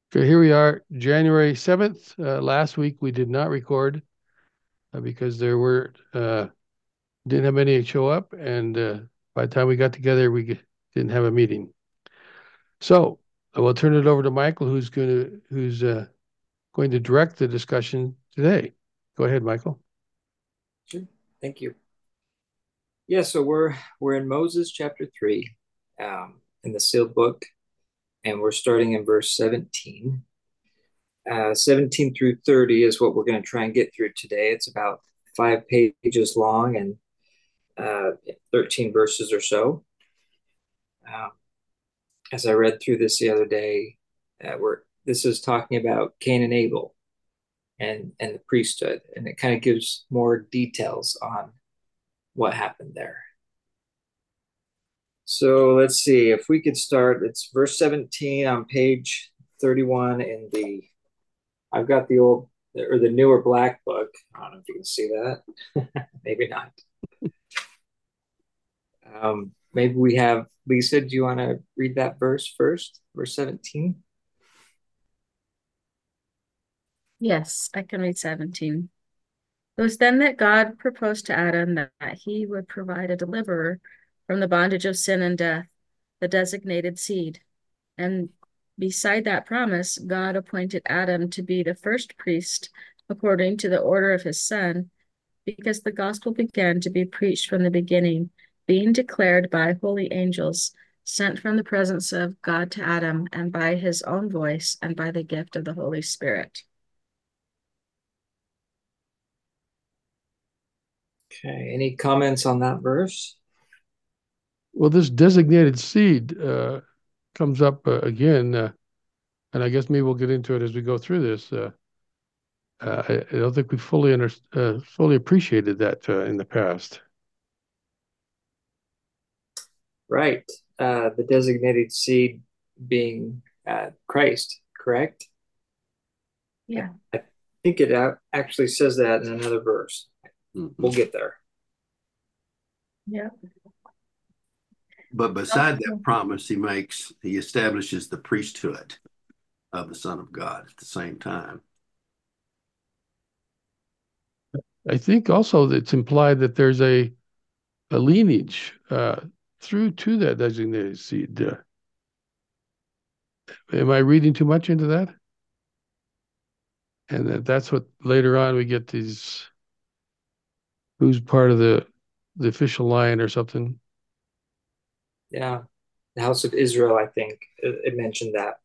Okay, here we are, January 7th. Last week we did not record because there were didn't have any show up, and by the time we got together, didn't have a meeting. So I will turn it over to Michael, who's going to direct the discussion today. Go ahead, Michael. Sure. Thank you. Yeah, so we're in Moses chapter 3, in the sealed book, and we're starting in verse 17. 17 through 30 is what we're going to try and get through today. It's about 5 pages long and 13 verses or so. Um, as I read through this the other day, this is talking about Cain and Abel and the priesthood, and it kind of gives more details on what happened there. So let's see if we could start. It's verse 17 on page 31 in I've got the old or the newer black book. I don't know if you can see that. Maybe not. Maybe we have Lisa. Do you want to read that verse first? Verse 17. Yes, I can read 17. It was then that God proposed to Adam that he would provide a deliverer from the bondage of sin and death, the designated seed. And beside that promise, God appointed Adam to be the first priest according to the order of his son, because the gospel began to be preached from the beginning, being declared by holy angels sent from the presence of God to Adam, and by his own voice, and by the gift of the Holy Spirit. Okay. Any comments on that verse? Well, this designated seed comes up again, and I guess maybe we'll get into it as we go through this. I don't think we fully appreciated that in the past. Right. The designated seed being Christ, correct? Yeah. I think it actually says that in another verse. We'll get there. Yeah. But beside that promise he establishes the priesthood of the Son of God at the same time. I think also that it's implied that there's a lineage through to that designated seed. Am I reading too much into that? And that's what later on we get these, who's part of the official line or something. Yeah. The house of Israel, I think it mentioned that.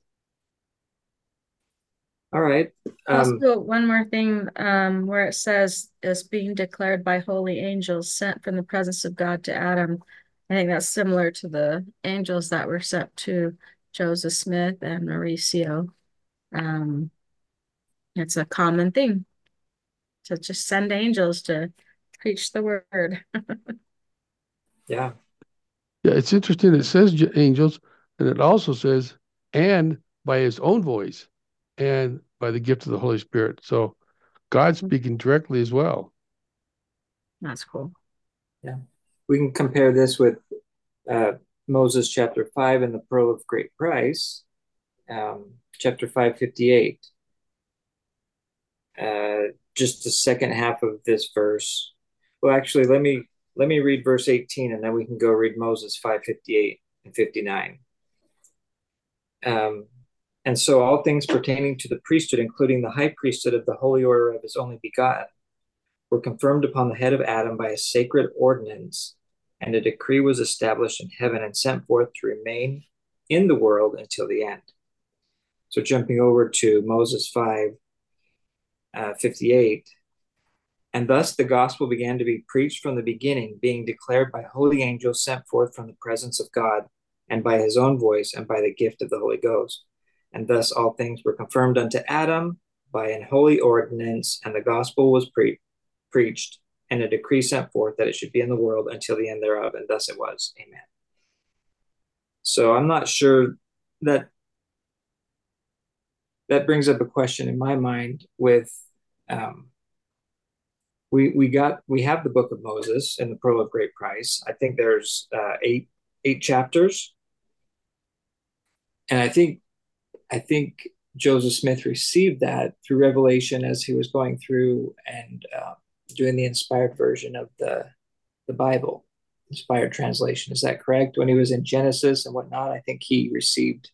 All right. Also, one more thing, where it says is being declared by holy angels sent from the presence of God to Adam. I think that's similar to the angels that were sent to Joseph Smith and Mauricio. Um, it's a common thing to just send angels to preach the word. Yeah. Yeah, it's interesting. It says angels, and it also says, and by his own voice, and by the gift of the Holy Spirit. So God's speaking directly as well. That's cool. Yeah. We can compare this with uh, Moses chapter 5 and the Pearl of Great Price, chapter 558. Just the second half of this verse. Well, actually, let me read verse 18, and then we can go read Moses 558 and 59. Um, and so all things pertaining to the priesthood, including the high priesthood of the holy order of his only begotten, were confirmed upon the head of Adam by a sacred ordinance, and a decree was established in heaven and sent forth to remain in the world until the end. So jumping over to Moses 5:58, and thus the gospel began to be preached from the beginning, being declared by holy angels sent forth from the presence of God, and by his own voice, and by the gift of the Holy Ghost. And thus all things were confirmed unto Adam by an holy ordinance, and the gospel was preached, and a decree sent forth that it should be in the world until the end thereof, and thus it was. Amen. So I'm not sure that that brings up a question in my mind with um, we have the book of Moses and the Pearl of Great Price. I think there's eight chapters, and I think I think Joseph Smith received that through revelation as he was going through and doing the inspired version of the Bible, inspired translation. Is that correct? When he was in Genesis and whatnot, I think he received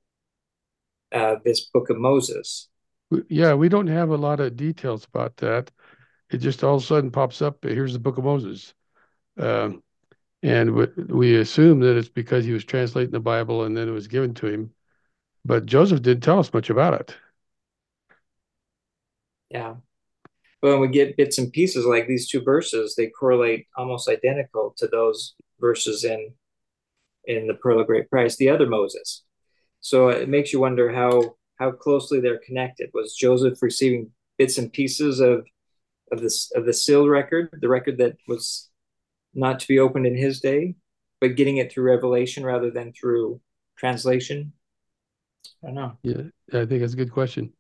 this book of Moses. Yeah, we don't have a lot of details about that. It just all of a sudden pops up. Here's the Book of Moses, um, and we assume that it's because he was translating the Bible and then it was given to him. But Joseph didn't tell us much about it. Yeah. But when we get bits and pieces like these two verses, they correlate almost identical to those verses in the Pearl of Great Price, the other Moses. So it makes you wonder how closely they're connected. Was Joseph receiving bits and pieces of the sealed record, the record that was not to be opened in his day, but getting it through revelation rather than through translation? I don't know. Yeah, I think that's a good question.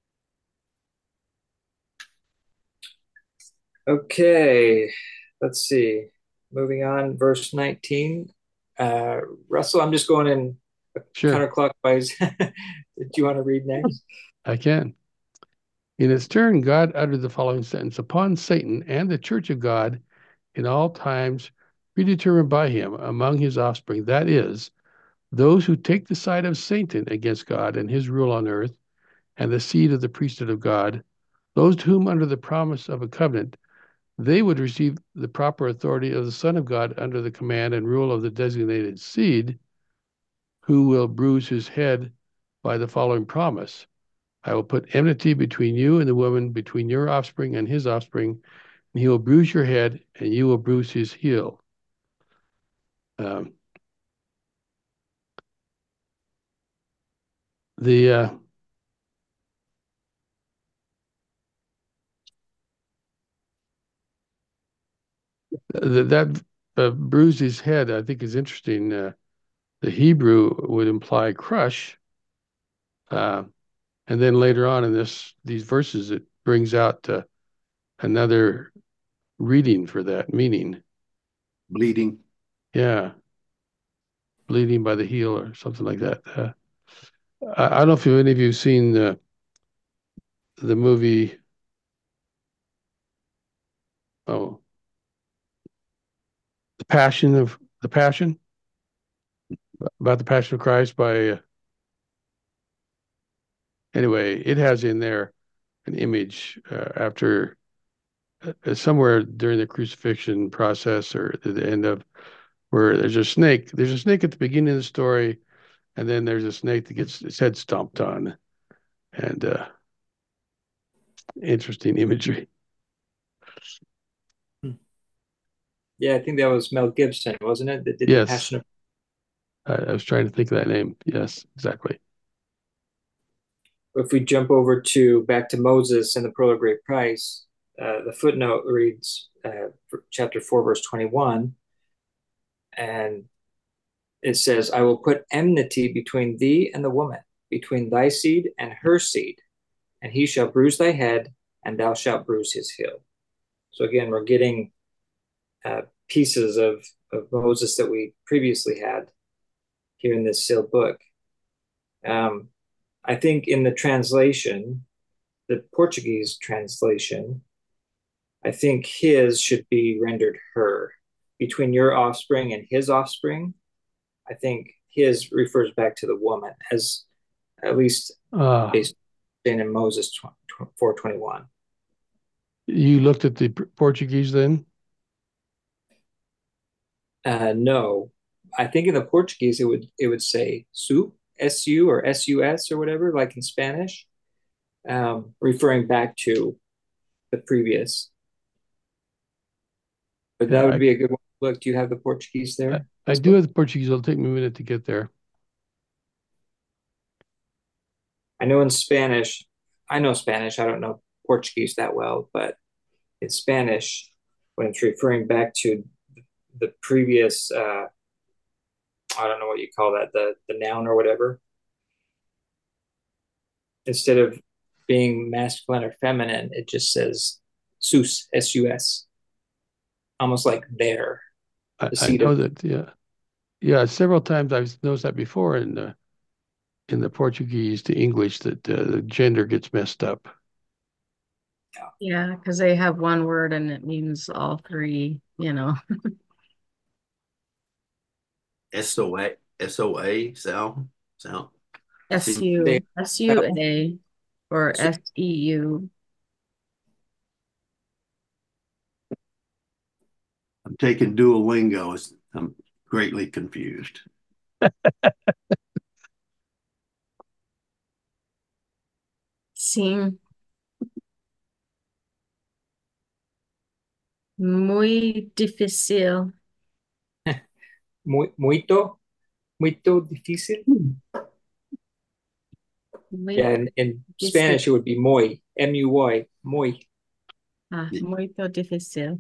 Okay, let's see. Moving on, verse 19. Russell, I'm just going in Sure, counterclockwise. Do you want to read next? I can. In its turn, God uttered the following sentence upon Satan and the church of God in all times predetermined by him among his offspring. That is, those who take the side of Satan against God and his rule on earth and the seed of the priesthood of God, those to whom under the promise of a covenant they would receive the proper authority of the Son of God under the command and rule of the designated seed, who will bruise his head by the following promise. I will put enmity between you and the woman, between your offspring and his offspring, and he will bruise your head, and you will bruise his heel. Um, the that bruise his head, I think, is interesting. The Hebrew would imply crush, uh, and then later on in these verses, it brings out another reading for that meaning. Bleeding. Yeah, bleeding by the heel or something like that. I don't know if any of you have seen the movie. Oh, the Passion about the Passion of Christ by. Anyway, it has in there an image after somewhere during the crucifixion process or at the end of where there's a snake. There's a snake at the beginning of the story, and then there's a snake that gets its head stomped on, and interesting imagery. Yeah, I think that was Mel Gibson, wasn't it? That did the Yes, Passion of. I was trying to think of that name. Yes, exactly. If we jump over to back to Moses and the Pearl of Great Price, the footnote reads chapter 4, verse 21, and it says, I will put enmity between thee and the woman, between thy seed and her seed, and he shall bruise thy head, and thou shalt bruise his heel. So again, we're getting pieces of Moses that we previously had here in this sealed book. I think in the translation, the Portuguese translation, I think his should be rendered her. Between your offspring and his offspring, I think his refers back to the woman, as at least based in Moses 4:21. You looked at the Portuguese then? No, I think in the Portuguese it would say su, su or sus or whatever, like in Spanish, referring back to the previous. But that Yeah, would be a good one to look. Do you have the Portuguese there? I do have the Portuguese. It'll take me a minute to get there. I know in Spanish, I know Spanish. I don't know Portuguese that well, but in Spanish, when it's referring back to the previous, I don't know what you call that, the noun or whatever, instead of being masculine or feminine, it just says sus, sus, almost like there, the I seed know of. that. Yeah, yeah. Several times I've noticed that before, and in the Portuguese to English that the gender gets messed up. Yeah, because they have one word and it means all three, you know. SOA, SOA, Sal, Sal. They SUA or so SEU. I'm taking Duolingo. I'm greatly confused. Sim, muy difícil. muito difícil. Muy Yeah, in difícil. Spanish it would be muy, M-U-Y, muy. Ah, muito difícil.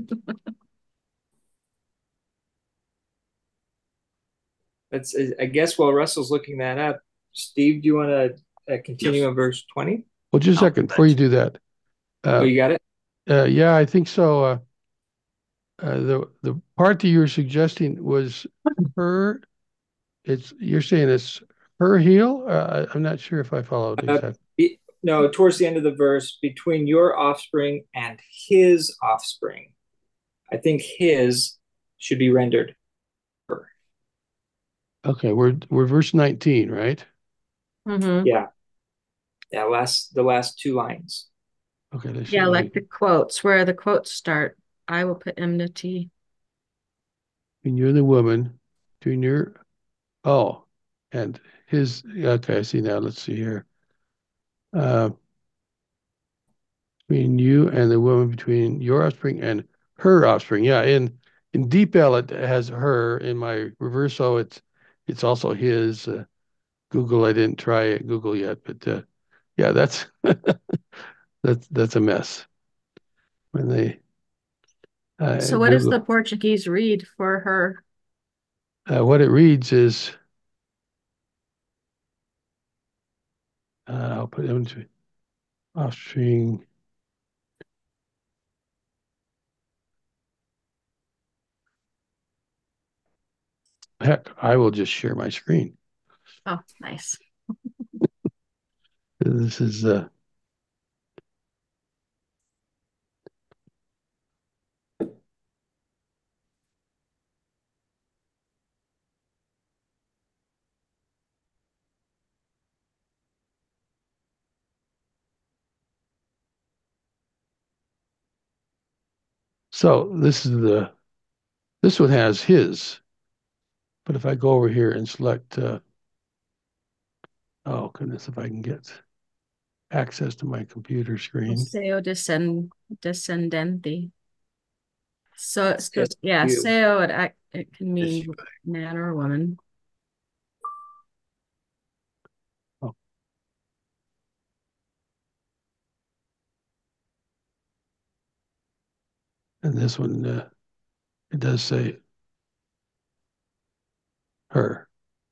That's I guess while Russell's looking that up, Steve, do you want to continue Yes. on verse 20? Well, just a second before you do that. Oh, you got it? Yeah, I think so. The part that you were suggesting was her. You're saying it's her heel. I'm not sure if I followed exactly. No, towards the end of the verse, between your offspring and his offspring. I think his should be rendered her. Okay, we're verse 19, right? Mm-hmm. Yeah. Yeah, the last two lines. Okay, let's Yeah, see. like the quotes, where the quotes start. I will put enmity. Between you and the woman, between your and his. Okay, I see now. Let's see here. Uh, between you and the woman, between your offspring and her offspring. Yeah, in Deep L it has her. In my reverso, it's also his. Google, I didn't try Google yet, but yeah, that's that's a mess when they So what does Google. the Portuguese read for her? What it reads is I'll put into offspring. Heck, I will just share my screen. Oh, nice. This is so this one has his, but if I go over here and select oh goodness, if I can get access to my computer screen. Seo descendente. So, yeah, You. seo, it can mean man or woman. Oh. And this one, it does say her.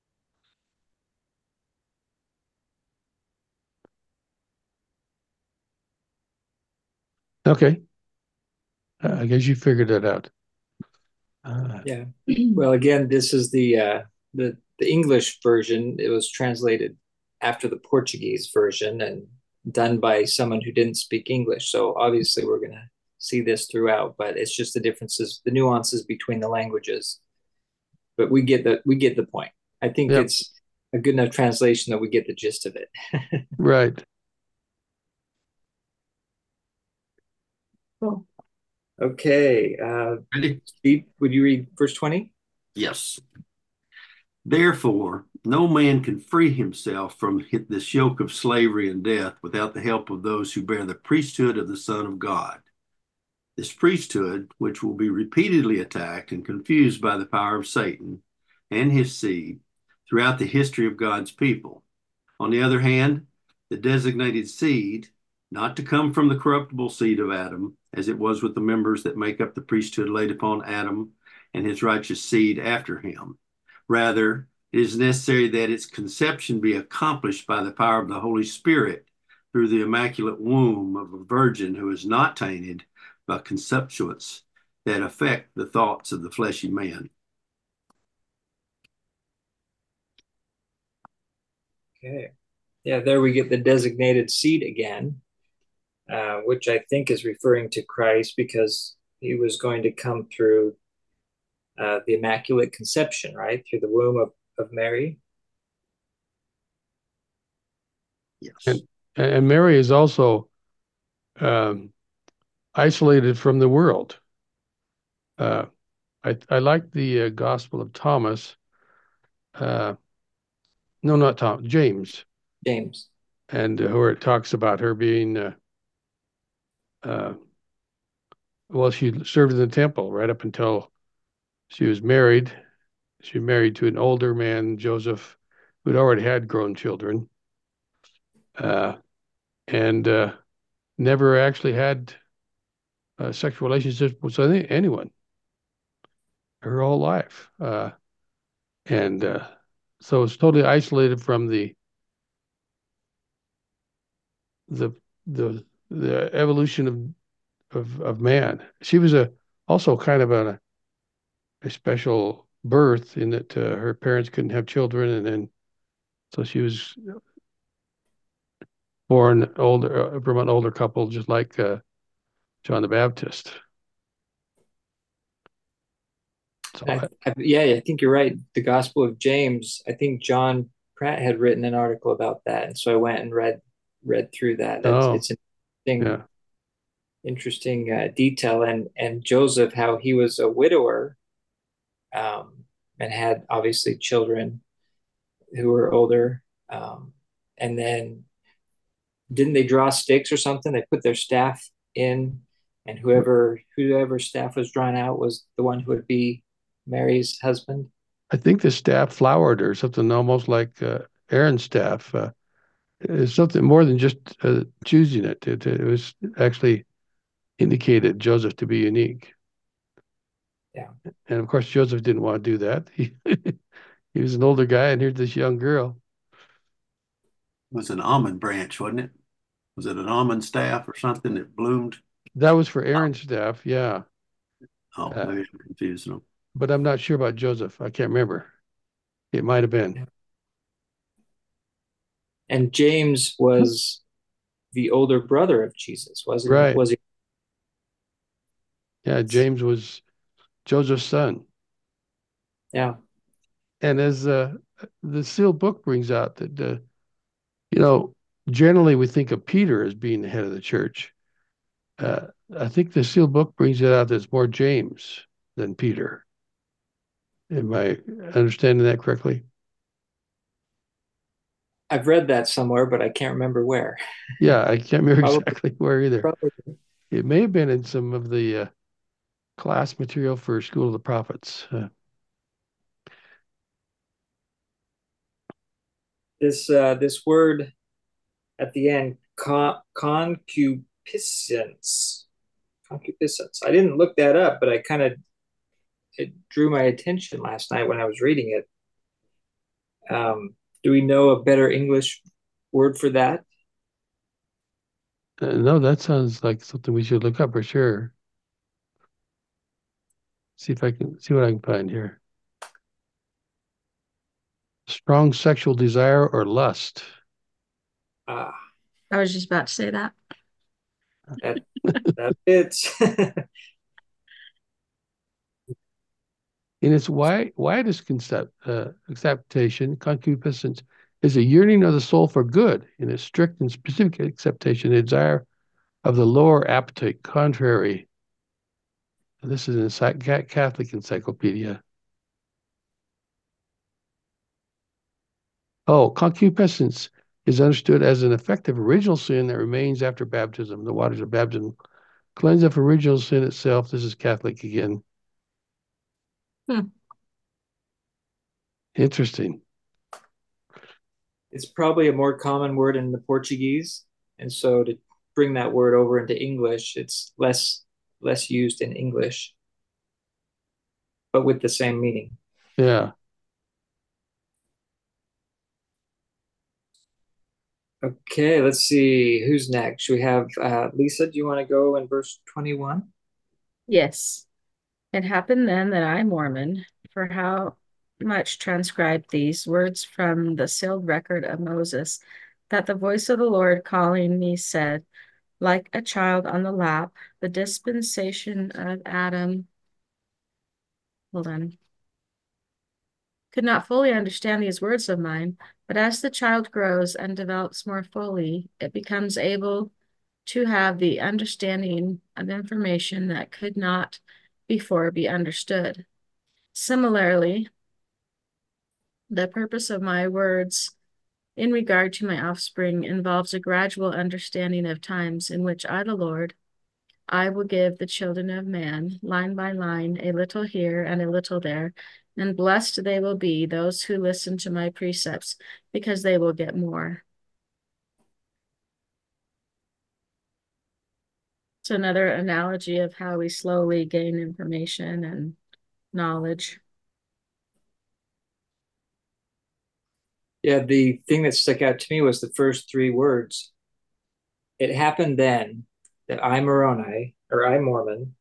Okay. I guess you figured it out. Yeah. Well, again, this is the English version. It was translated after the Portuguese version and done by someone who didn't speak English. So obviously we're going to see this throughout, but it's just the differences, the nuances between the languages. But we get the point. I think Yep. it's a good enough translation that we get the gist of it. Right. Cool. Okay. Ready? Steve, would you read verse 20? Yes. Therefore, no man can free himself from this yoke of slavery and death without the help of those who bear the priesthood of the Son of God. This priesthood, which will be repeatedly attacked and confused by the power of Satan and his seed throughout the history of God's people. On the other hand, the designated seed, not to come from the corruptible seed of Adam, as it was with the members that make up the priesthood laid upon Adam and his righteous seed after him. Rather, it is necessary that its conception be accomplished by the power of the Holy Spirit through the immaculate womb of a virgin who is not tainted by conceptuants that affect the thoughts of the fleshy man. Okay. Yeah, there we get the designated seed again, which I think is referring to Christ because he was going to come through the Immaculate Conception, right? Through the womb of Mary. Yes. And Mary is also um, isolated from the world. Uh, I like the Gospel of Thomas. Uh, no, not Tom, James, James. and where it talks about her being, uh, well, she served in the temple right up until she was married. She married to an older man, Joseph, who'd already had grown children, uh, and never actually had sexual relationships with anyone her whole life. And so it's totally isolated from the the evolution of man. She was also kind of a special birth in that her parents couldn't have children, and then so she was born older from an older couple, just like John the Baptist. So Yeah, I think you're right. The Gospel of James, I think John Pratt had written an article about that, and so I went and read through that. oh It's an interesting yeah, detail, and Joseph, how he was a widower, and had obviously children who were older, and then didn't they draw sticks or something? They put their staff in, and whoever staff was drawn out was the one who would be Mary's husband. I think the staff flowered or something almost like Aaron's staff. It's something more than just choosing it. It was actually indicated Joseph to be unique. Yeah. And of course, Joseph didn't want to do that. He was an older guy, and here's this young girl. It was an almond branch, wasn't it? Was it an almond staff or something that bloomed? That was for Oh, Aaron's staff, yeah. oh, Uh, maybe I'm confusing them. but I'm not sure about Joseph. I can't remember. It might have been. And James was the older brother of Jesus, wasn't he? Right. Was he? Yeah, James was Joseph's son. Yeah. And as the sealed book brings out that, you know, generally we think of Peter as being the head of the church. Uh, I think the sealed book brings it out that it's more James than Peter. Am I understanding that correctly? I've read that somewhere, but I can't remember where. Yeah, I can't remember Probably, exactly where either. probably. It may have been in some of the class material for School of the Prophets. This word at the end, concupiscence. Concupiscence. I didn't look that up, but it drew my attention last night when I was reading it. Do we know a better English word for that? No, that sounds like something we should look up for sure. See if I can see what I can find here. Strong sexual desire or lust. Ah, I was just about to say that. that that fits. In its widest acceptation, concupiscence is a yearning of the soul for good. In its strict and specific acceptation, a desire of the lower appetite, contrary. This is in a Catholic encyclopedia. Oh, concupiscence is understood as an effective original sin that remains after baptism. The waters of baptism cleanse of original sin itself. This is Catholic again. Hmm. Interesting. It's probably a more common word in the Portuguese, and so to bring that word over into English, it's less used in English, but with the same meaning. Yeah. Okay, let's see who's next. We have Lisa. Do you want to go in verse 21? Yes. It happened then that I, Mormon, for how much transcribed these words from the sealed record of Moses, that the voice of the Lord calling me said, like a child on the lap, the dispensation of Adam. Hold on. Could not fully understand these words of mine, but as the child grows and develops more fully, it becomes able to have the understanding of information that could not before be understood. Similarly, the purpose of my words in regard to my offspring involves a gradual understanding of times in which I, the Lord, I will give the children of man, line by line, a little here and a little there, and blessed they will be those who listen to my precepts, because they will get more. It's another analogy of how we slowly gain information and knowledge. Yeah, the thing that stuck out to me was the first three words. It happened then that I Moroni, or I Mormon.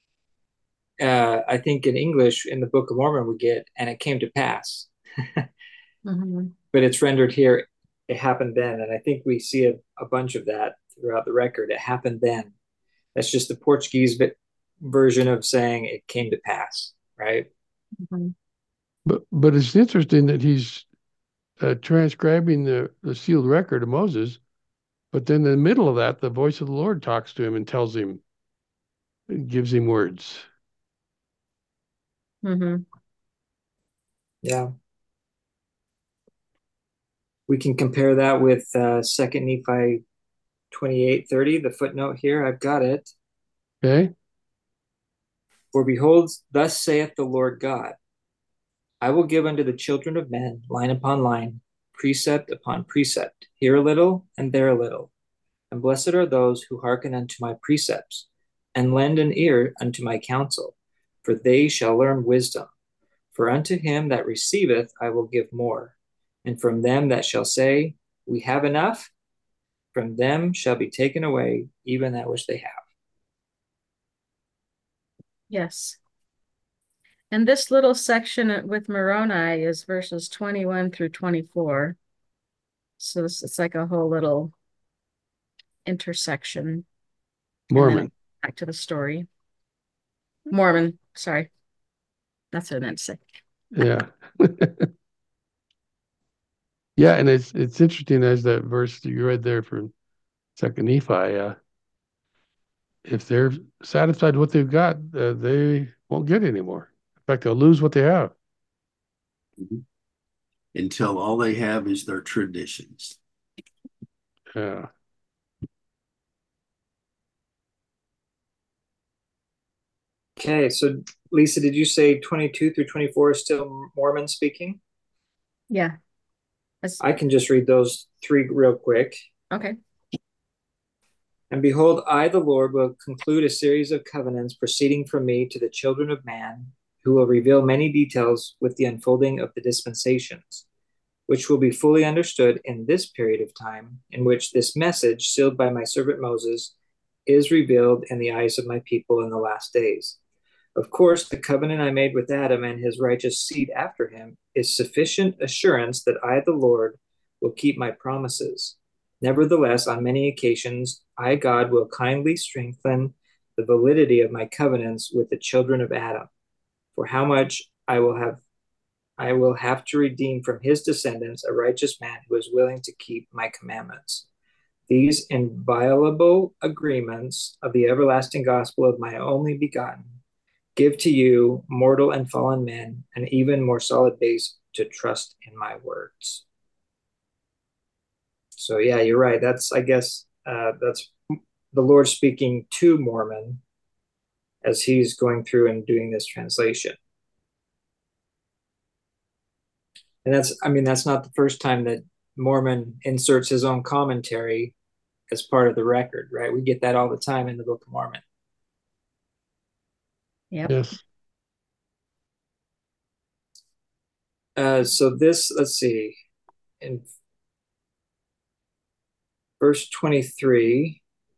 I think in English, in the Book of Mormon, we get, and it came to pass. Mm-hmm. But it's rendered here, it happened then. And I think we see a bunch of that throughout the record. It happened then. That's just the Portuguese version of saying it came to pass, right? Mm-hmm. But it's interesting that he's transcribing the sealed record of Moses, but then in the middle of that, the voice of the Lord talks to him and tells him, gives him words. Mm-hmm. Yeah. We can compare that with 2 Nephi 28:30, the footnote here. I've got it. Okay. For behold, thus saith the Lord God, I will give unto the children of men, line upon line, precept upon precept, here a little and there a little. And blessed are those who hearken unto my precepts, and lend an ear unto my counsel, for they shall learn wisdom. For unto him that receiveth I will give more, and from them that shall say, We have enough, from them shall be taken away even that which they have. Yes. And this little section with Moroni is verses 21 through 24. So it's like a whole little intersection. Mormon. And then back to the story. Mormon, sorry. That's what I meant to say. Yeah. Yeah, and it's interesting as that verse that you read there from Second Nephi. If they're satisfied with what they've got, they won't get any more. In fact, they'll lose what they have. Mm-hmm. Until all they have is their traditions. Yeah. Okay, so Lisa, did you say 22 through 24 is still Mormon speaking? Yeah. I can just read those three real quick. Okay. And behold, I, the Lord, will conclude a series of covenants proceeding from me to the children of man, who will reveal many details with the unfolding of the dispensations, which will be fully understood in this period of time, in which this message, sealed by my servant Moses, is revealed in the eyes of my people in the last days. Of course, the covenant I made with Adam and his righteous seed after him is sufficient assurance that I, the Lord, will keep my promises. Nevertheless, on many occasions, I, God, will kindly strengthen the validity of my covenants with the children of Adam. For how much I will have to redeem from his descendants a righteous man who is willing to keep my commandments. These inviolable agreements of the everlasting gospel of my only begotten give to you, mortal and fallen men, an even more solid base to trust in my words. So yeah, you're right. That's, I guess, that's the Lord speaking to Mormon as he's going through and doing this translation. And that's not the first time that Mormon inserts his own commentary as part of the record, right? We get that all the time in the Book of Mormon. Yep. Yes. So this, let's see, in verse 23,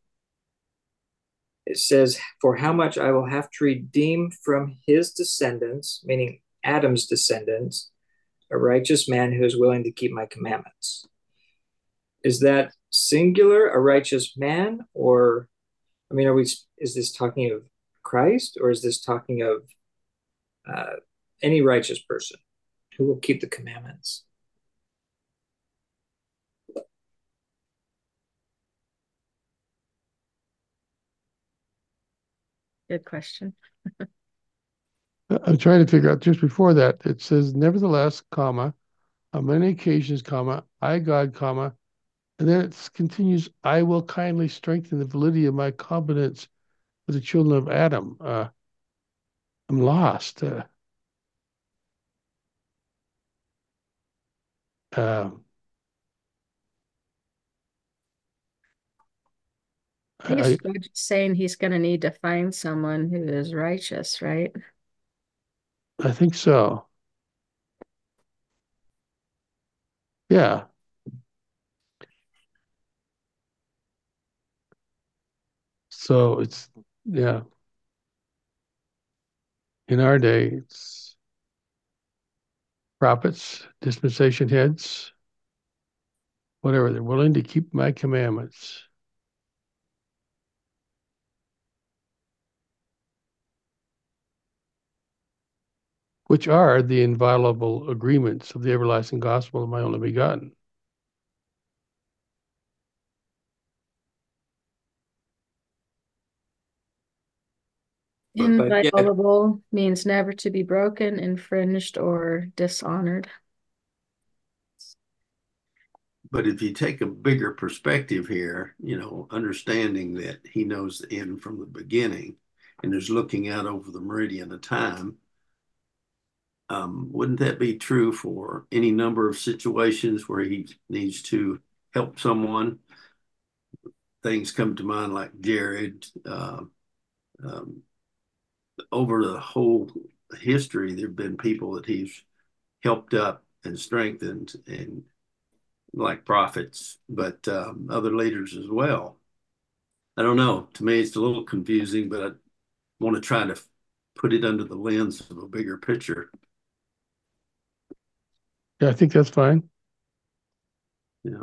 it says, For how much I will have to redeem from his descendants, meaning Adam's descendants, a righteous man who is willing to keep my commandments. Is that singular, a righteous man, or I mean, is this talking of Christ, or is this talking of uh, any righteous person who will keep the commandments? Good question. I'm trying to figure out just before that, it says, nevertheless, comma, on many occasions, comma, I, God, comma, and then it continues, I will kindly strengthen the validity of my covenants with the children of Adam. I'm lost. Uh, I think I, it's God saying he's going to need to find someone who is righteous, right? I think so. Yeah. So it's, yeah, in our day, it's prophets, dispensation heads, whatever. They're willing to keep my commandments. Which are the inviolable agreements of the everlasting gospel of my only begotten. But yeah, Inviolable means never to be broken, infringed, or dishonored. But if you take a bigger perspective here, understanding that he knows the end from the beginning and is looking out over the meridian of time, wouldn't that be true for any number of situations where he needs to help someone? Things come to mind like Jared. Um, Over the whole history, there have been people that he's helped up and strengthened, and like prophets, but other leaders as well. I don't know. To me, it's a little confusing, but I want to try to put it under the lens of a bigger picture. Yeah, I think that's fine. Yeah.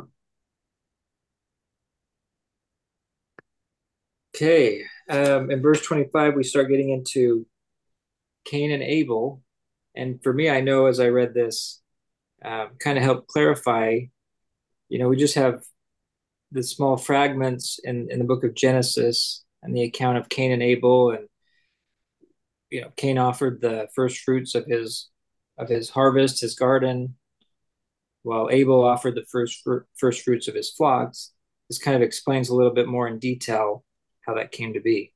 okay. In verse 25, we start getting into Cain and Abel. And for me, I know as I read this, kind of help clarify, we just have the small fragments in the book of Genesis and the account of Cain and Abel. And, Cain offered the first fruits of his harvest, his garden, while Abel offered the first fruits of his flocks. This kind of explains a little bit more in detail how that came to be.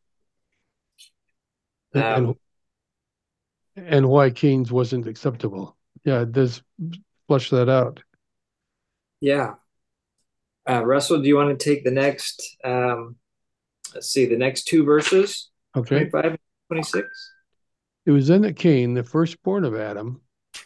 And and why Cain's wasn't acceptable. Yeah, it does flush that out. Yeah. Russell, do you want to take the next, let's see, the next two verses, Okay. 25 and 26? It was then that Cain, the firstborn of Adam,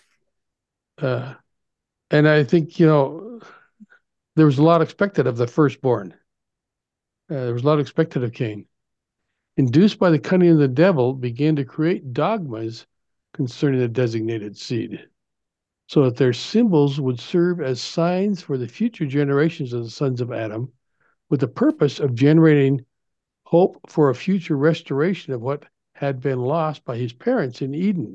and I think, there was a lot expected of the firstborn. There was a lot expected of Cain. Induced by the cunning of the devil, began to create dogmas concerning the designated seed, so that their symbols would serve as signs for the future generations of the sons of Adam, with the purpose of generating hope for a future restoration of what had been lost by his parents in Eden.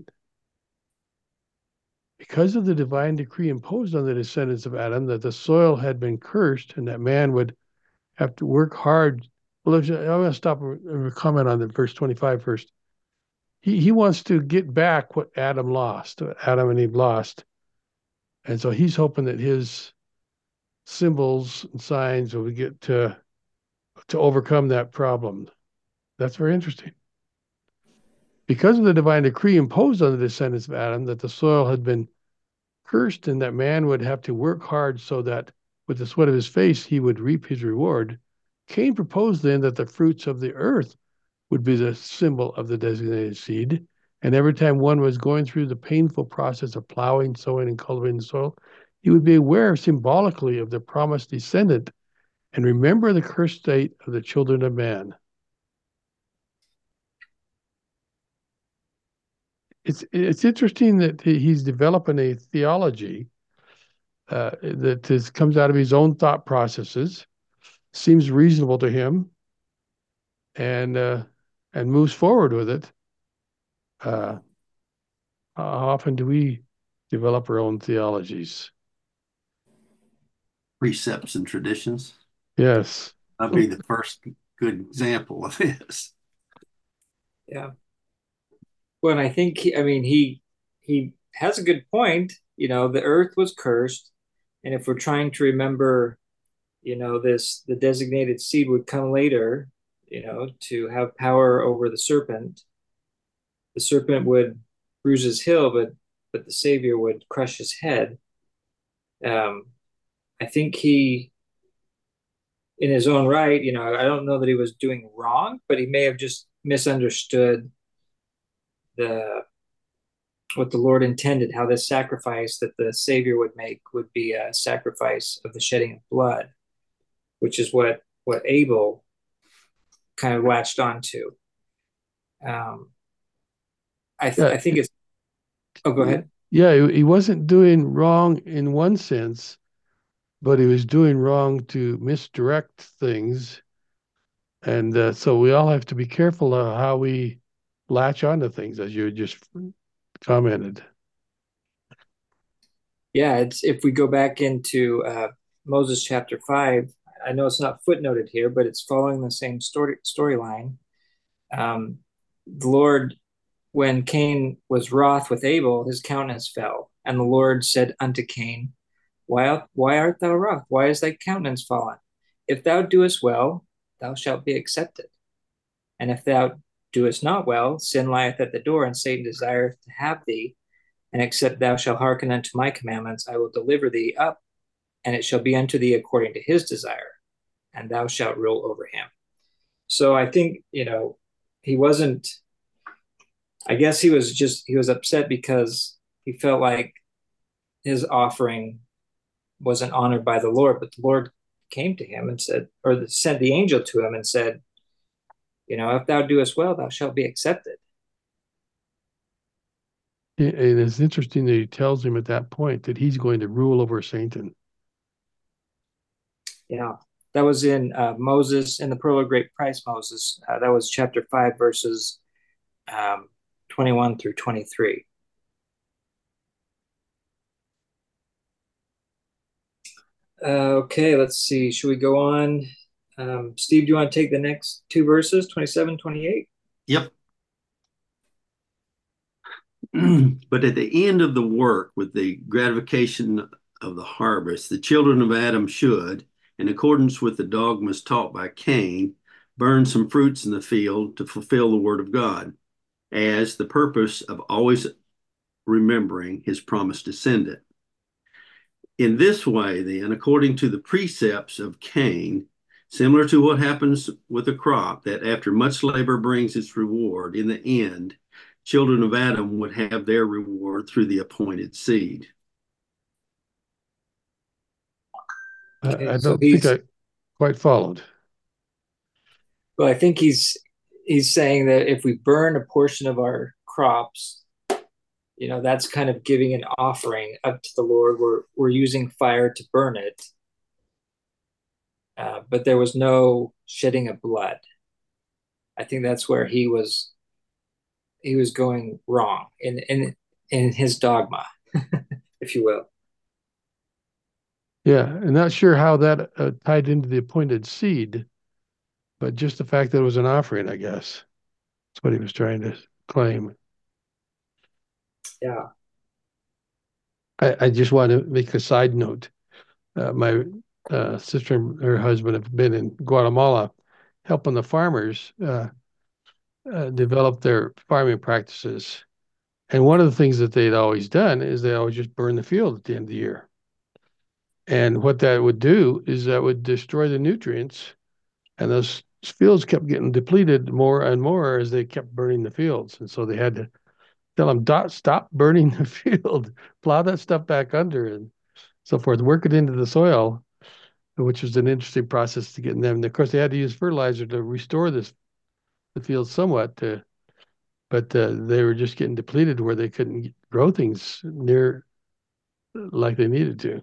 Because of the divine decree imposed on the descendants of Adam that the soil had been cursed and that man would have to work hard. Well, I'm going to stop and comment on the verse 25 first. He wants to get back what Adam lost, what Adam and Eve lost. And so he's hoping that his symbols and signs will get to overcome that problem. That's very interesting. Because of the divine decree imposed on the descendants of Adam that the soil had been cursed and that man would have to work hard so that with the sweat of his face he would reap his reward, Cain proposed then that the fruits of the earth would be the symbol of the designated seed. And every time one was going through the painful process of plowing, sowing, and cultivating the soil, he would be aware symbolically of the promised descendant and remember the cursed state of the children of man. it's interesting that he's developing a theology that comes out of his own thought processes, seems reasonable to him, and moves forward with it. How often do we develop our own theologies? Precepts and traditions. Yes. I'll be the first good example of this. Yeah. Well, and I think he has a good point. The earth was cursed, and if we're trying to remember, the designated seed would come later, to have power over the serpent. The serpent would bruise his heel, but the Savior would crush his head. I think he, in his own right, I don't know that he was doing wrong, but he may have just misunderstood the what the Lord intended, how this sacrifice that the Savior would make would be a sacrifice of the shedding of blood, which is what Abel kind of latched onto. Um, Yeah. I think it's. Oh, go ahead. Yeah, he wasn't doing wrong in one sense, but he was doing wrong to misdirect things. And so we all have to be careful of how we latch onto things, as you just commented. Yeah, it's if we go back into Moses chapter 5. I know it's not footnoted here, but it's following the same storyline. The Lord, when Cain was wroth with Abel, his countenance fell, and the Lord said unto Cain, why art thou wroth? Why is thy countenance fallen? If thou doest well, thou shalt be accepted. And if thou doest not well, sin lieth at the door, and Satan desireth to have thee. And except thou shalt hearken unto my commandments, I will deliver thee up, and it shall be unto thee according to his desire, and thou shalt rule over him. So I think, he wasn't, I guess he was upset because he felt like his offering wasn't honored by the Lord, but the Lord came to him and said, or sent the angel to him and said, if thou doest well, thou shalt be accepted. And it's interesting that he tells him at that point that he's going to rule over Satan. Yeah, that was in Moses, in the Pearl of Great Price, Moses. That was chapter 5, verses 21 through 23. Okay, let's see. Should we go on? Steve, do you want to take the next two verses, 27, 28? Yep. But at the end of the work, with the gratification of the harvest, the children of Adam should, in accordance with the dogmas taught by Cain, burn some fruits in the field to fulfill the word of God, as the purpose of always remembering his promised descendant. In this way, then, according to the precepts of Cain, similar to what happens with a crop, that after much labor brings its reward, in the end, children of Adam would have their reward through the appointed seed. I don't think I quite followed. Well, I think he's saying that if we burn a portion of our crops, that's kind of giving an offering up to the Lord. We're using fire to burn it, but there was no shedding of blood. I think that's where he was going wrong in his dogma, if you will. Yeah, and not sure how that tied into the appointed seed, but just the fact that it was an offering, I guess. That's what he was trying to claim. Yeah. I just want to make a side note. My sister and her husband have been in Guatemala helping the farmers develop their farming practices. And one of the things that they'd always done is they always just burn the field at the end of the year. And what that would do is that would destroy the nutrients, and those fields kept getting depleted more and more as they kept burning the fields. And so they had to tell them, stop burning the field, plow that stuff back under and so forth, work it into the soil, which was an interesting process to get them. And of course, they had to use fertilizer to restore the field somewhat to but they were just getting depleted where they couldn't grow things near like they needed to.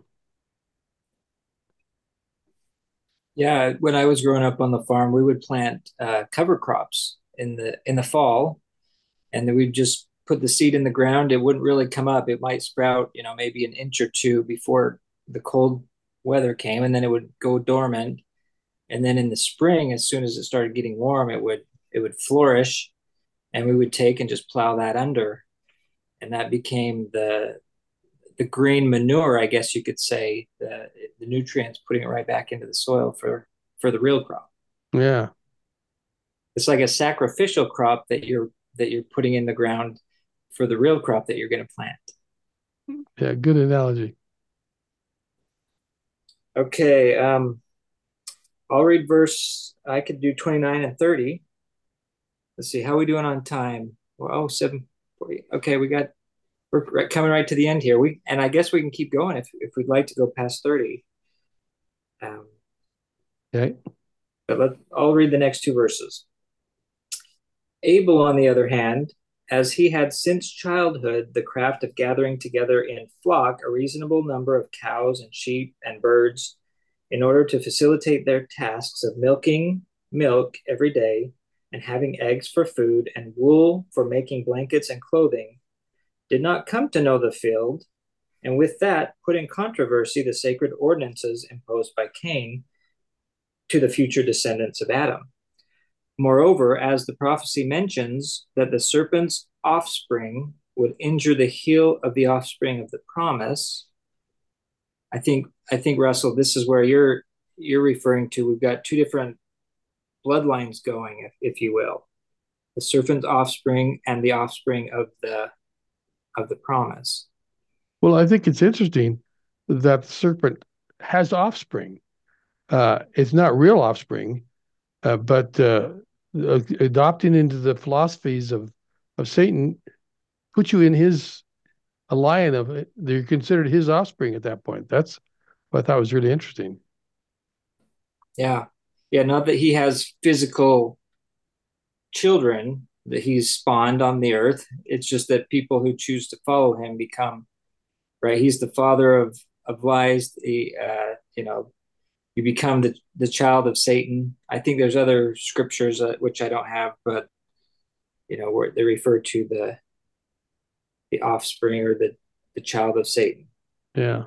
Yeah, when I was growing up on the farm, we would plant cover crops in the fall, and then we'd just put the seed in the ground. It wouldn't really come up. It might sprout, maybe an inch or two before the cold weather came, and then it would go dormant. And then in the spring, as soon as it started getting warm, it would flourish, and we would take and just plow that under, and that became the green manure, I guess you could say, the nutrients, putting it right back into the soil for the real crop. Yeah. It's like a sacrificial crop that you're putting in the ground for the real crop that you're going to plant. Yeah. Good analogy. Okay, I'll read verse. I could do 29 and 30. Let's see, how are we doing on time? Well, 7:40. Okay, we're coming right to the end here. And I guess we can keep going if we'd like to go past 30. Um, Okay. but I'll read the next two verses. Abel, on the other hand, as he had since childhood the craft of gathering together in flock a reasonable number of cows and sheep and birds, in order to facilitate their tasks of milking milk every day, and having eggs for food and wool for making blankets and clothing, did not come to know the field, and with that put in controversy the sacred ordinances imposed by Cain to the future descendants of Adam. Moreover, as the prophecy mentions that the serpent's offspring would injure the heel of the offspring of the promise, I think Russell, this is where you're referring to. We've got two different bloodlines going, if you will, the serpent's offspring and the offspring of the promise. Well, I think it's interesting that the serpent has offspring. It's not real offspring, but adopting into the philosophies of Satan puts you in his a lion of it. They're considered his offspring at that point. That's what I thought was really interesting. Yeah. Yeah, not that he has physical children that he's spawned on the earth. It's just that people who choose to follow him become, right. He's the father of lies. You become the child of Satan. I think there's other scriptures which I don't have, but where they refer to the offspring or the child of Satan. Yeah.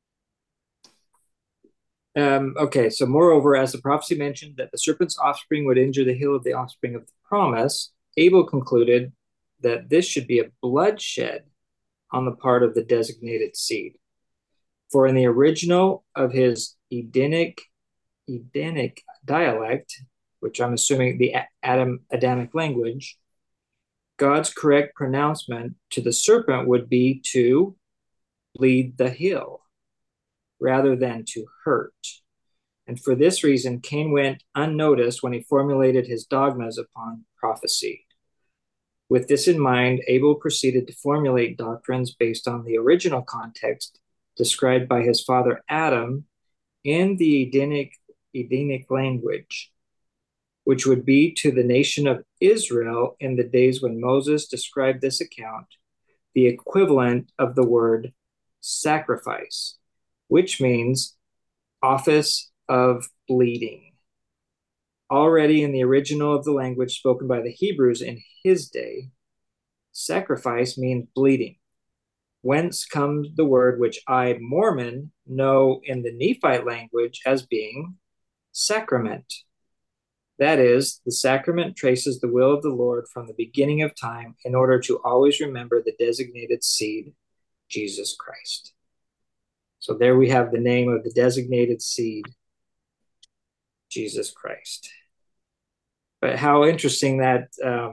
Okay, so moreover, as the prophecy mentioned that the serpent's offspring would injure the heel of the offspring of the promise, Abel concluded that this should be a bloodshed on the part of the designated seed. For in the original of his Edenic dialect, which I'm assuming the Adamic language, God's correct pronouncement to the serpent would be to bleed the heel rather than to hurt. And for this reason, Cain went unnoticed when he formulated his dogmas upon prophecy. With this in mind, Abel proceeded to formulate doctrines based on the original context described by his father Adam in the Edenic language, which would be to the nation of Israel in the days when Moses described this account, the equivalent of the word sacrifice, which means office of bleeding. Already in the original of the language spoken by the Hebrews in his day, sacrifice means bleeding. Whence comes the word which I, Mormon, know in the Nephite language as being sacrament. That is, the sacrament traces the will of the Lord from the beginning of time in order to always remember the designated seed, Jesus Christ. So there we have the name of the designated seed, Jesus Christ. But how interesting that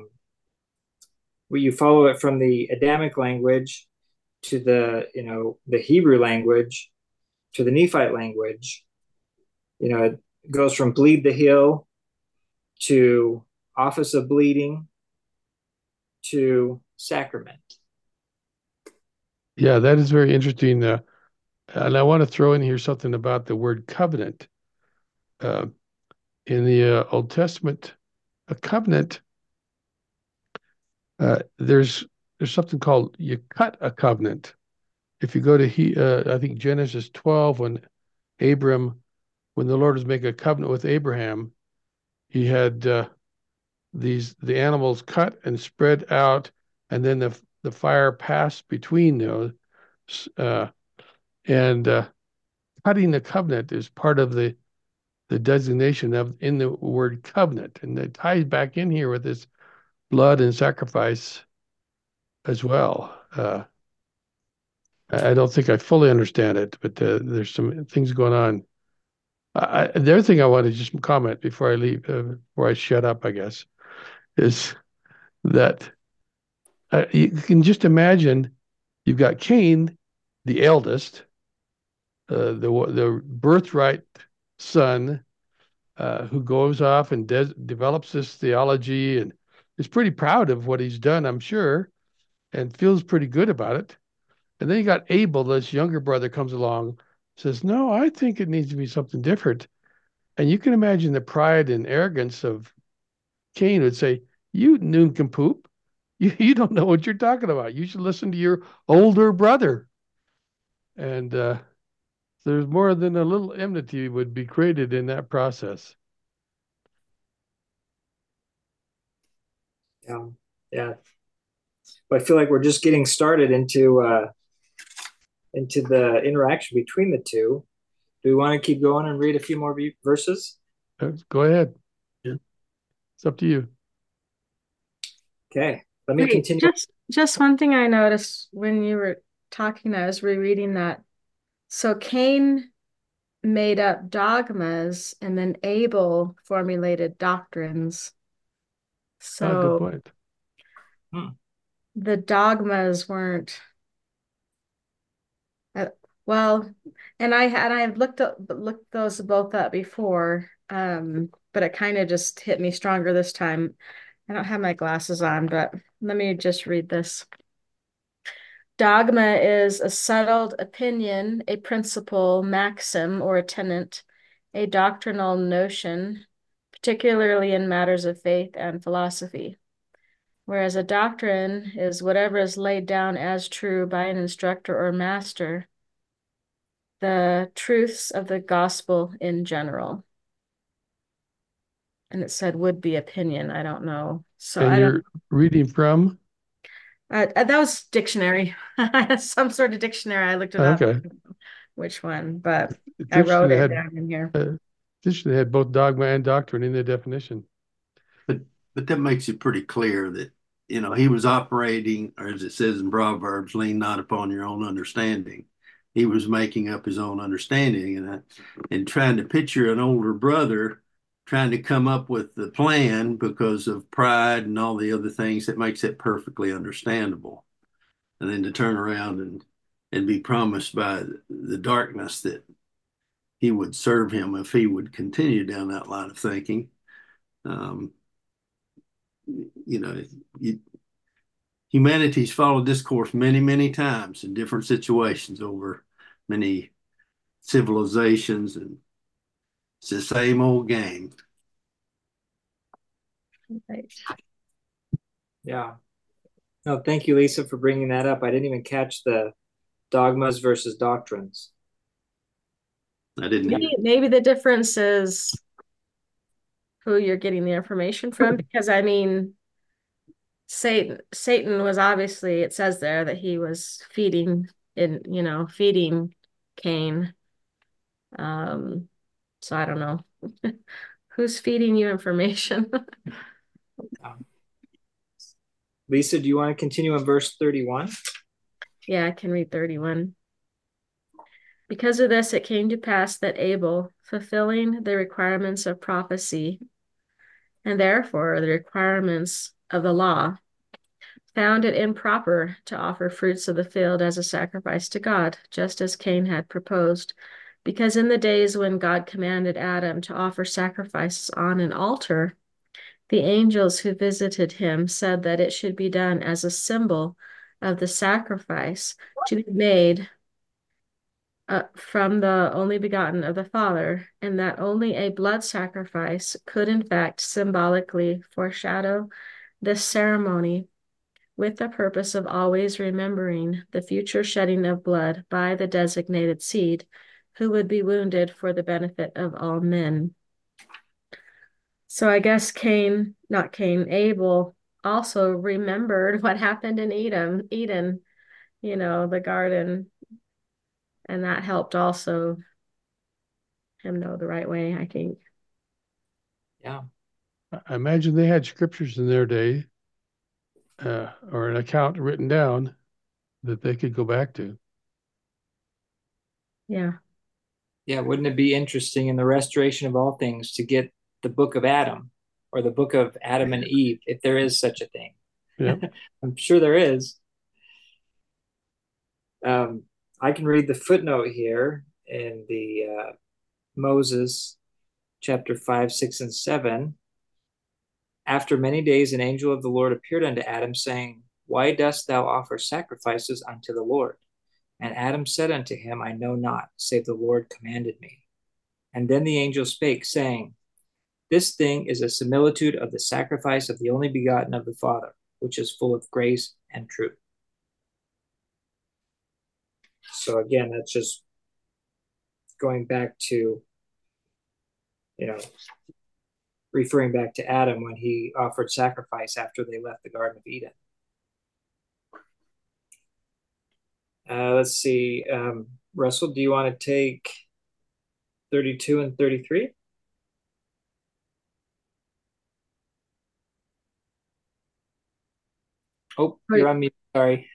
you follow it from the Adamic language to the Hebrew language to the Nephite language. It goes from bleed the heel to office of bleeding to sacrament. Yeah, that is very interesting. And I want to throw in here something about the word covenant. Uh, in the Old Testament, a covenant There's something called you cut a covenant. If you go to I think Genesis 12, when the Lord was making a covenant with Abraham, he had the animals cut and spread out, and then the fire passed between those. Uh, and Cutting the covenant is part of the designation of in the word covenant, and it ties back in here with this blood and sacrifice as well. I don't think I fully understand it, but there's some things going on. The other thing I want to just comment before I leave, before I shut up, I guess, is that you can just imagine you've got Cain, the eldest, the birthright son, who goes off and develops this theology and is pretty proud of what he's done, I'm sure, and feels pretty good about it. And then you got Abel, this younger brother, comes along, says, "No, I think it needs to be something different." And you can imagine the pride and arrogance of Cain would say, "You nincompoop, you don't know what you're talking about. You should listen to your older brother." And there's more than a little enmity would be created in that process. Yeah, yeah. But I feel like we're just getting started into the interaction between the two. Do we want to keep going and read a few more verses? Go ahead. Yeah. It's up to you. Okay, let me Wait, continue. just one thing I noticed when you were talking, I was rereading that. So Cain made up dogmas, and then Abel formulated doctrines. Oh, good So point. the dogmas weren't well, and I've looked those both up before, but it kind of just hit me stronger this time. I don't have my glasses on, but let me just read this. Dogma is a settled opinion, a principle, maxim, or a tenet, a doctrinal notion, particularly in matters of faith and philosophy. Whereas a doctrine is whatever is laid down as true by an instructor or master, the truths of the gospel in general. And it said would be opinion. I don't know. So And I don't. you're reading from? That was dictionary. Some sort of dictionary. I looked it up. Okay. Which one? But It's I interesting wrote they it had down in here. they had both dogma and doctrine in the definition. But that makes it pretty clear that, he was operating, or as it says in Proverbs, lean not upon your own understanding. He was making up his own understanding and trying to picture an older brother trying to come up with the plan because of pride and all the other things that makes it perfectly understandable. And then to turn around and be promised by the darkness that he would serve him if he would continue down that line of thinking. Um, you know, humanity's followed this course many, many times in different situations over many civilizations, and it's the same old game. Right. Yeah. No, thank you, Lisa, for bringing that up. I didn't even catch the dogmas versus doctrines. I didn't either. Maybe the difference is who you're getting the information from, because I mean, Satan was obviously, it says there that he was feeding Cain. So I don't know. Who's feeding you information? Lisa, do you want to continue in verse 31? Yeah, I can read 31. Because of this, it came to pass that Abel, fulfilling the requirements of prophecy, and therefore the requirements of the law, found it improper to offer fruits of the field as a sacrifice to God, just as Cain had proposed. Because in the days when God commanded Adam to offer sacrifices on an altar, the angels who visited him said that it should be done as a symbol of the sacrifice to be made from the only begotten of the Father, and that only a blood sacrifice could in fact symbolically foreshadow this ceremony with the purpose of always remembering the future shedding of blood by the designated seed, who would be wounded for the benefit of all men. So I guess Abel also remembered what happened in Eden, the garden, and that helped also him know the right way, I think. Yeah. I imagine they had scriptures in their day, or an account written down that they could go back to. Yeah. Yeah, wouldn't it be interesting in the restoration of all things to get the book of Adam or the book of Adam and Eve, if there is such a thing? Yeah. I'm sure there is. I can read the footnote here in the Moses chapter 5, 6, and 7. After many days, an angel of the Lord appeared unto Adam, saying, Why dost thou offer sacrifices unto the Lord? And Adam said unto him, I know not, save the Lord commanded me. And then the angel spake, saying, This thing is a similitude of the sacrifice of the only begotten of the Father, which is full of grace and truth. So again, that's just going back to, referring back to Adam when he offered sacrifice after they left the Garden of Eden. Let's see. Russell, do you want to take 32 and 33? Oh, you're on mute. Sorry.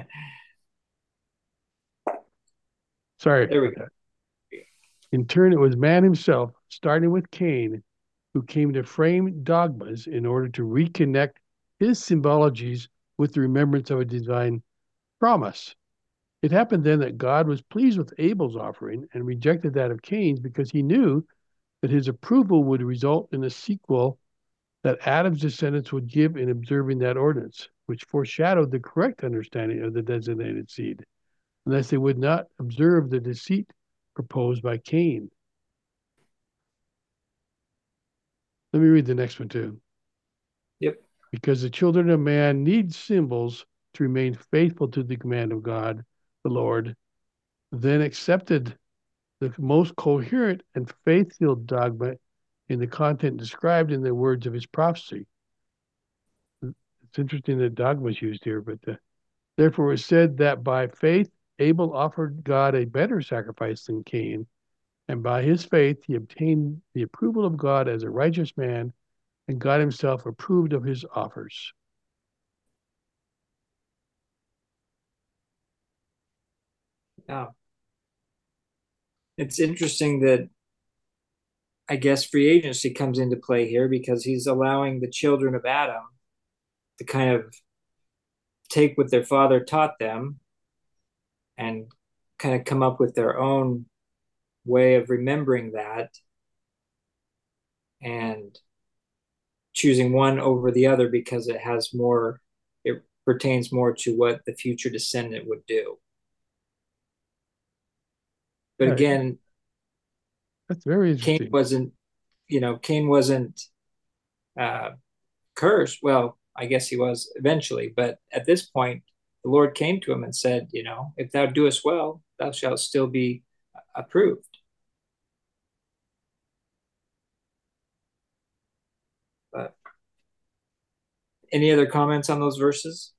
Sorry. There we go. In turn, it was man himself, starting with Cain, who came to frame dogmas in order to reconnect his symbologies with the remembrance of a divine promise. It happened then that God was pleased with Abel's offering and rejected that of Cain's because he knew that his approval would result in a sequel that Adam's descendants would give in observing that ordinance, which foreshadowed the correct understanding of the designated seed, unless they would not observe the deceit proposed by Cain. Let me read the next one too. Yep. Because the children of man need symbols to remain faithful to the command of God, the Lord, then accepted the most coherent and faith-filled dogma in the content described in the words of his prophecy. It's interesting that dogma is used here, but therefore it was said that by faith Abel offered God a better sacrifice than Cain, and by his faith he obtained the approval of God as a righteous man, and God himself approved of his offers. Yeah. It's interesting that I guess free agency comes into play here because he's allowing the children of Adam to kind of take what their father taught them and kind of come up with their own way of remembering that and choosing one over the other because it pertains more to what the future descendant would do. But again, that's very interesting. Cain wasn't cursed. Well, I guess he was eventually, but at this point, the Lord came to him and said, if thou doest well, thou shalt still be approved. But any other comments on those verses?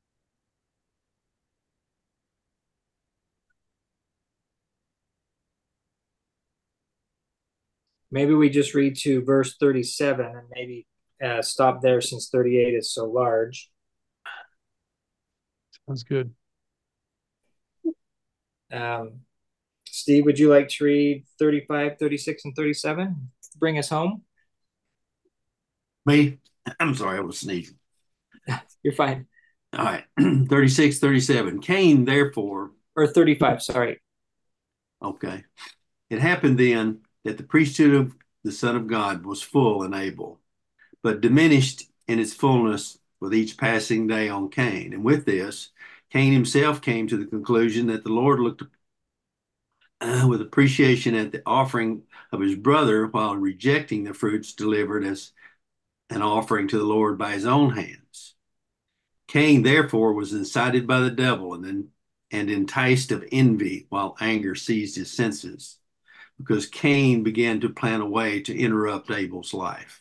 Maybe we just read to verse 37 and maybe stop there since 38 is so large. Sounds good. Steve, would you like to read 35, 36, and 37? Bring us home. Me? I'm sorry, I was sneezing. You're fine. All right. 36, 37. Cain, therefore. Or 35, sorry. Okay. It happened then that the priesthood of the Son of God was full in Abel, but diminished in its fullness with each passing day on Cain. And with this, Cain himself came to the conclusion that the Lord looked with appreciation at the offering of his brother while rejecting the fruits delivered as an offering to the Lord by his own hands. Cain, therefore, was incited by the devil and enticed of envy while anger seized his senses, because Cain began to plan a way to interrupt Abel's life.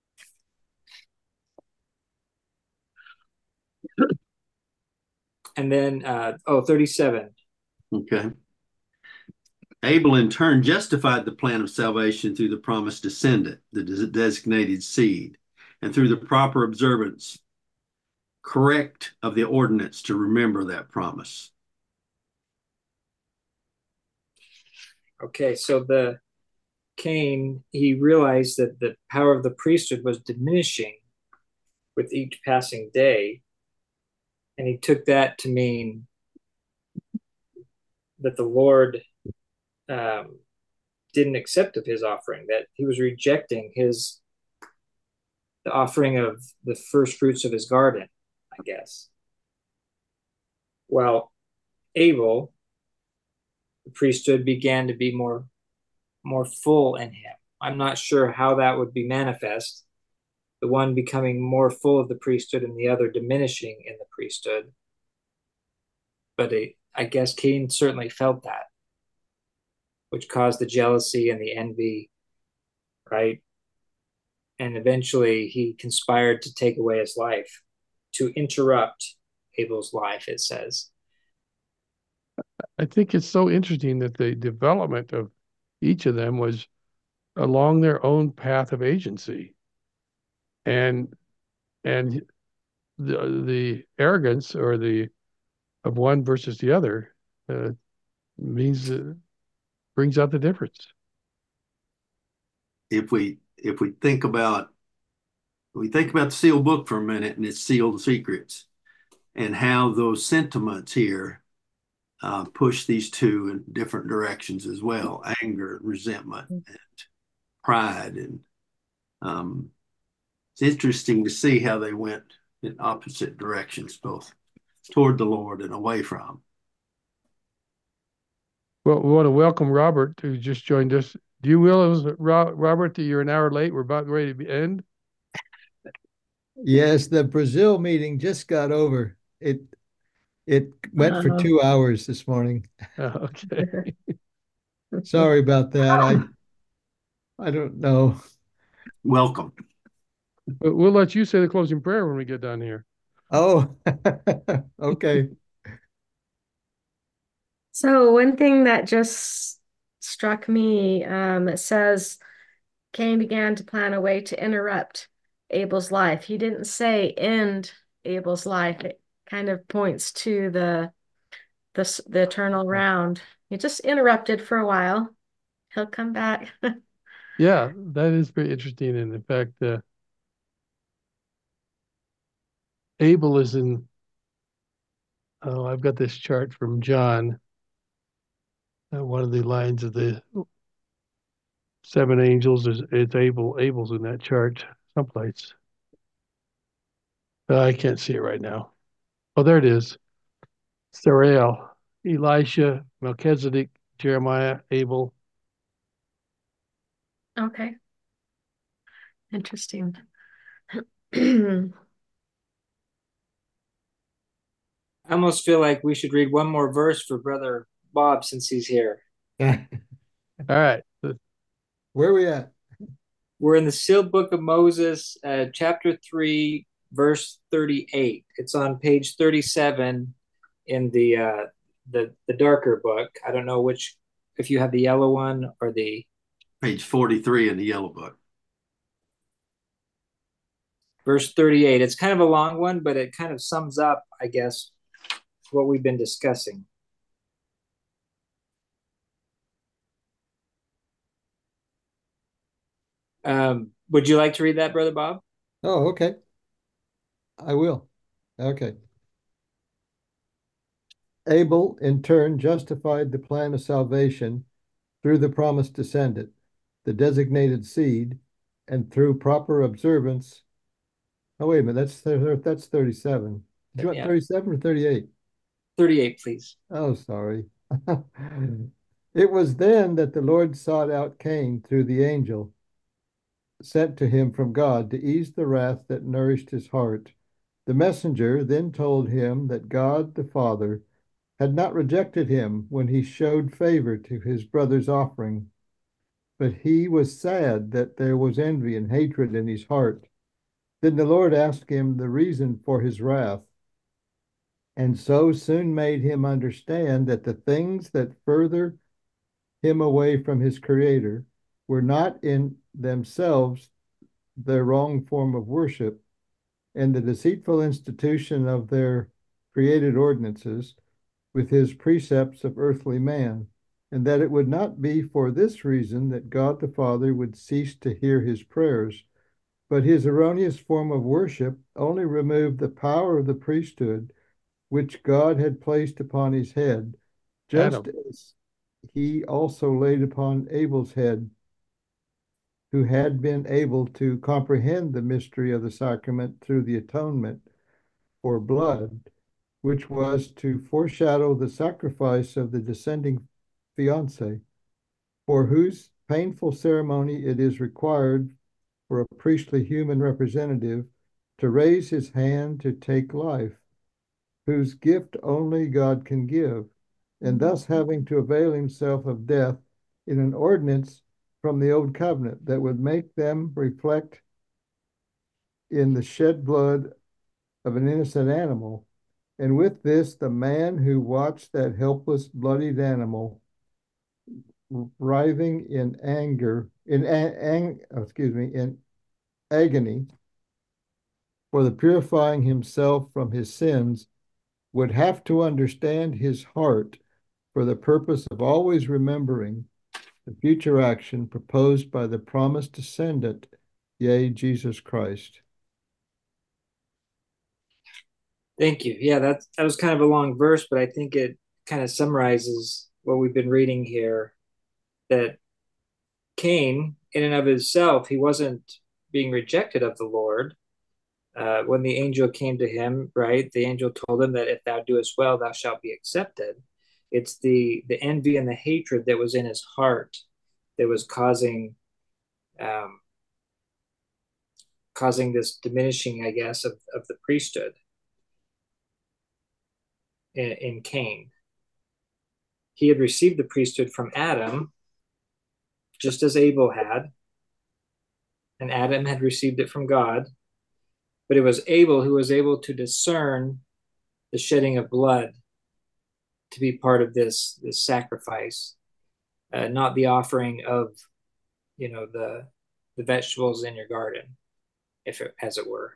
And then, 37. Okay. Abel, in turn, justified the plan of salvation through the promised descendant, the designated seed, and through the proper observance, correct of the ordinance to remember that promise. Okay, so the Cain, he realized that the power of the priesthood was diminishing with each passing day, and he took that to mean that the Lord didn't accept of his offering, that he was rejecting the offering of the first fruits of his garden, I guess. Well, Abel, the priesthood began to be more full in him. I'm not sure how that would be manifest, the one becoming more full of the priesthood and the other diminishing in the priesthood. But I guess Cain certainly felt that, which caused the jealousy and the envy, right? And eventually he conspired to take away his life, to interrupt Abel's life, it says. I think it's so interesting that the development of each of them was along their own path of agency. And and the arrogance or the of one versus the other means brings out the difference. If we think about the sealed book for a minute and its sealed secrets and how those sentiments here push these two in different directions as well: anger, resentment, and pride. And it's interesting to see how they went in opposite directions, both toward the Lord and away from. Well, we want to welcome Robert, who just joined us. Do you realize, Robert, that you're an hour late? We're about ready to end. Yes, the Brazil meeting just got over. It went for 2 hours this morning. Okay. Sorry about that. I don't know. Welcome. But we'll let you say the closing prayer when we get done here. Oh, okay. So one thing that just struck me, it says Cain began to plan a way to interrupt Abel's life. He didn't say end Abel's life. It kind of points to the eternal round. He just interrupted for a while. He'll come back. Yeah, that is very interesting. And in fact, Abel is in, oh, I've got this chart from John, one of the lines of the seven angels it's Abel's in that chart someplace. I can't see it right now. Oh, there it is. Sarael, Elisha, Melchizedek, Jeremiah, Abel. Okay. Interesting. I almost feel like we should read one more verse for Brother Bob since he's here. All right. Where are we at? We're in the sealed book of Moses, chapter 3, verse 38. It's on page 37 in the darker book. I don't know which, if you have the yellow one or the Page 43 in the yellow book. verse 38. It's kind of a long one, but it kind of sums up, I guess, what we've been discussing. Would you like to read that, Brother Bob? Oh, okay. I will. Okay. Abel, in turn, justified the plan of salvation through the promised descendant, the designated seed, and through proper observance. Oh, wait a minute. That's 37. Do you want 37 or 38? 38, please. Oh, sorry. It was then that the Lord sought out Cain through the angel sent to him from God to ease the wrath that nourished his heart. The messenger then told him that God the Father had not rejected him when he showed favor to his brother's offering, but he was sad that there was envy and hatred in his heart. Then the Lord asked him the reason for his wrath, and so soon made him understand that the things that further him away from his Creator were not in themselves their wrong form of worship, and the deceitful institution of their created ordinances with his precepts of earthly man, and that it would not be for this reason that God the Father would cease to hear his prayers, but his erroneous form of worship only removed the power of the priesthood which God had placed upon his head, just Adam. as he also laid upon Abel's head, who had been able to comprehend the mystery of the sacrament through the atonement for blood, which was to foreshadow the sacrifice of the descending fiance, for whose painful ceremony it is required for a priestly human representative to raise his hand to take life, whose gift only God can give, and thus having to avail himself of death in an ordinance from the old covenant that would make them reflect in the shed blood of an innocent animal. And with this, the man who watched that helpless, bloodied animal writhing in anger, in agony, for the purifying himself from his sins, would have to understand his heart for the purpose of always remembering the future action proposed by the promised descendant, yea, Jesus Christ. Thank you. Yeah, that was kind of a long verse, but I think it kind of summarizes what we've been reading here. That Cain, in and of himself, he wasn't being rejected of the Lord. When the angel came to him, right, the angel told him that if thou doest well, thou shalt be accepted. It's the envy and the hatred that was in his heart that was causing this diminishing, I guess, of the priesthood in Cain. He had received the priesthood from Adam, just as Abel had, and Adam had received it from God. But it was Abel who was able to discern the shedding of blood to be part of this sacrifice, not the offering of, the vegetables in your garden, as it were.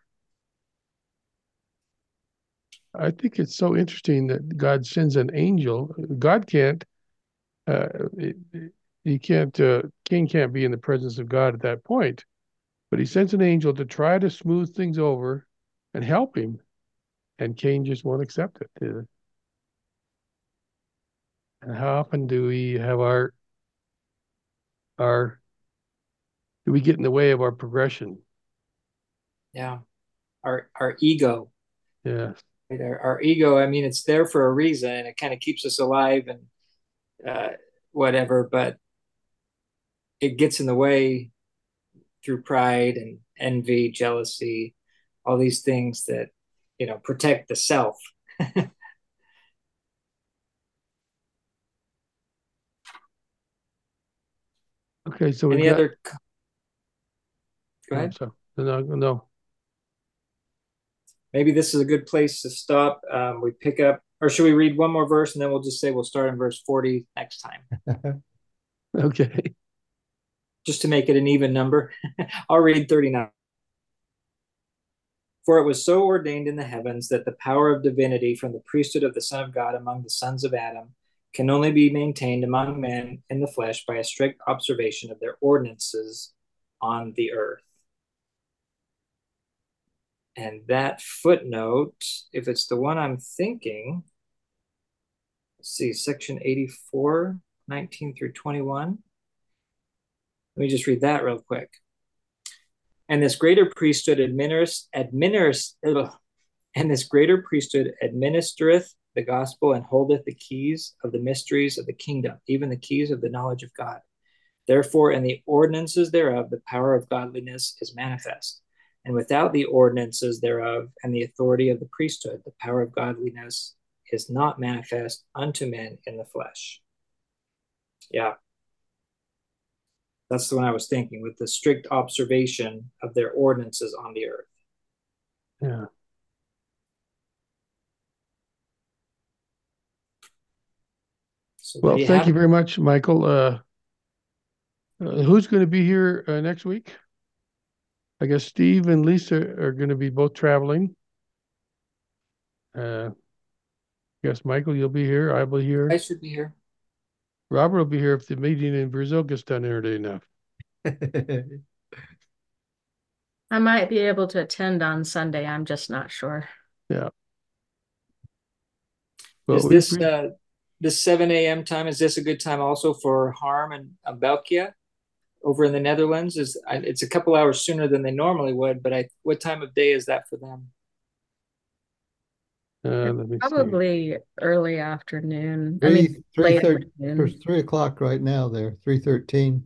I think it's so interesting that God sends an angel. God can't, uh, he can't, Cain can't be in the presence of God at that point, but he sends an angel to try to smooth things over and help him. And Cain just won't accept it. And how often do we have our, do we get in the way of our progression? Yeah. Our ego. Yeah. Our ego, I mean, it's there for a reason, and it kind of keeps us alive and whatever, but it gets in the way through pride and envy, jealousy, all these things that, protect the self. Okay, so we've Any got. other? Go ahead. So, no. Maybe this is a good place to stop. We pick up, or should we read one more verse and then we'll just say we'll start in verse 40 next time? Okay. Just to make it an even number. I'll read 39. For it was so ordained in the heavens that the power of divinity from the priesthood of the Son of God among the sons of Adam can only be maintained among men in the flesh by a strict observation of their ordinances on the earth. And that footnote, if it's the one I'm thinking, let's see, section 84, 19 through 21. Let me just read that real quick. And this greater priesthood administereth the gospel and holdeth the keys of the mysteries of the kingdom, even the keys of the knowledge of God. Therefore, in the ordinances thereof, the power of godliness is manifest. And without the ordinances thereof and the authority of the priesthood, the power of godliness is not manifest unto men in the flesh. Yeah. That's the one I was thinking, with the strict observation of their ordinances on the earth. Yeah. So Well, you thank you very much, Michael. Who's going to be here next week? I guess Steve and Lisa are going to be both traveling. Guess Michael, you'll be here. I'll be here. I should be here. Robert will be here if the meeting in Brazil gets done early enough. I might be able to attend on Sunday. I'm just not sure. Yeah. Well, Is this 7 a.m. time, is this a good time also for Harm and Belkia over in the Netherlands? It's a couple hours sooner than they normally would, but what time of day is that for them? let me see. Probably early afternoon. I Three, mean, late 3:30, afternoon. there's 3 o'clock right now there, 3:13.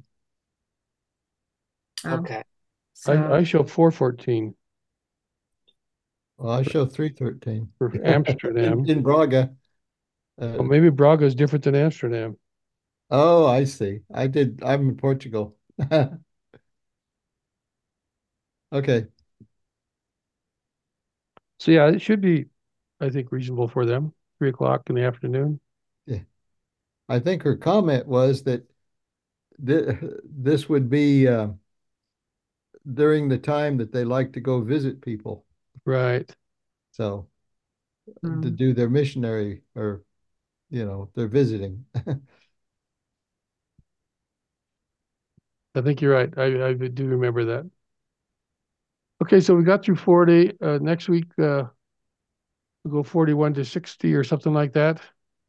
Okay. So I show 4:14 Well, I show 3:13. for Amsterdam. In Braga. Well, maybe Braga is different than Amsterdam. Oh, I see. I'm in Portugal. Okay. So yeah, it should be, I think, reasonable for them. 3 o'clock in the afternoon. Yeah. I think her comment was that this would be during the time that they like to go visit people. Right. So to do their missionary or, they're visiting. I think you're right. I do remember that. Okay, so we got through 40. Next week, we'll go 41 to 60 or something like that.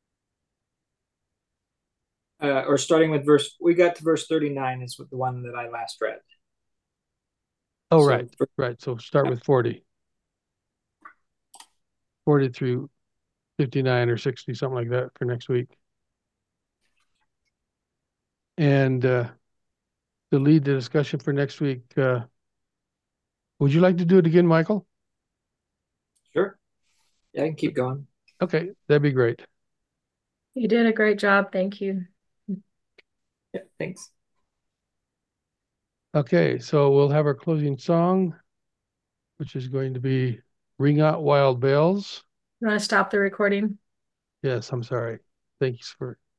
Or starting with we got to verse 39 is the one that I last read. Oh, So right. So start with 40. 40 through 59 or 60, something like that for next week. And to lead the discussion for next week, would you like to do it again, Michael? Sure. Yeah, I can keep going. Okay, that'd be great. you did a great job. Thank you. Yeah, thanks. Okay, so we'll have our closing song, which is going to be Ring Out Wild Bells. You want to stop the recording? Yes, I'm sorry. Thanks for